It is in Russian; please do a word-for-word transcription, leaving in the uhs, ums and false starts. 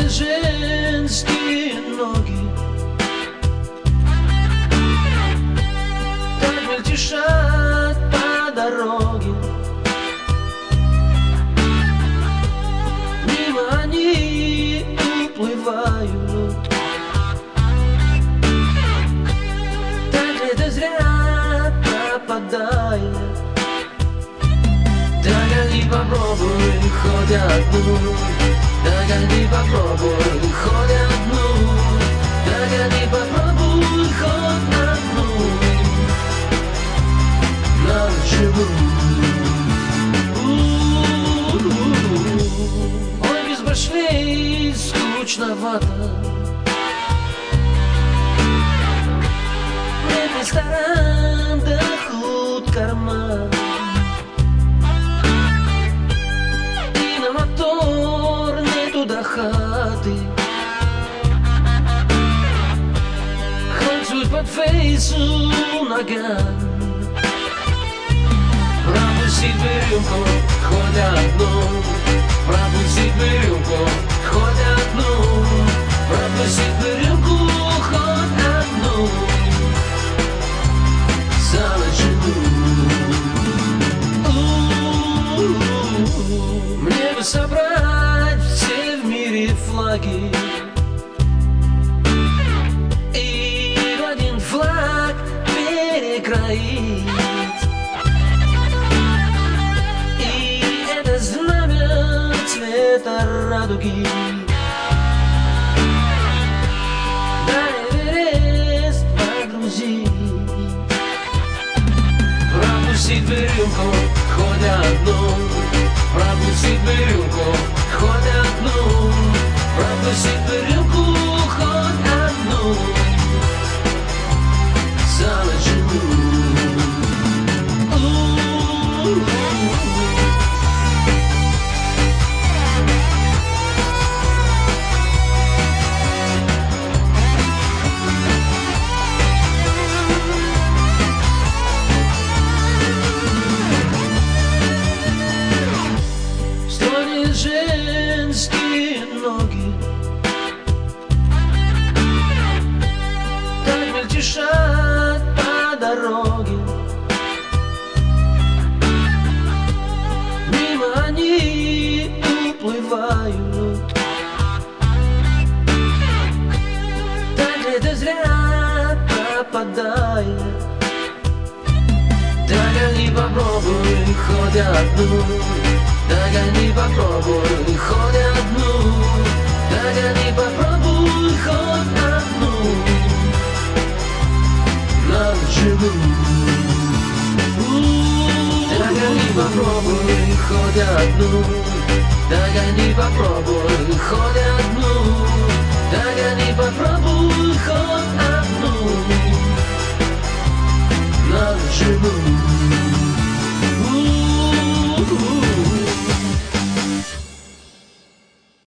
Стройные женские ноги так мельтешат по дороге. Мимо они уплывают, так это зря пропадает. Догони, попробуй хоть одну, догони, попробуй хоть одну, догони, попробуй хоть одну на живу. Ой, без башли скучновато, нет ресторан, да худ карман. До хаты хоть суть под фейсу ногам. Пропустить бы рюмку хоть одну, пропустить бы рюмку хоть одну, пропустить бы рюмку хоть одну за ночь. Мне бы собрать все в мире флаги и в один флаг перекроить, и это знамя цвета радуги на Эверест погрузить. Пропустить бы рюмку хоть одну, пропустить бы рюмку хоть одну, пропустить бы рюмку хоть одну за ночь. Стройные женские ноги так мельтешат по дороге. Мимо они уплывают, так это зря пропадает. Догони, попробуй хоть одну, догони, попробуй хоть одну, догони, попробуй хоть одну на живу. Догони, попробуй хоть одну, догони, попробуй хоть одну, догони, попробуй хоть одну на живу.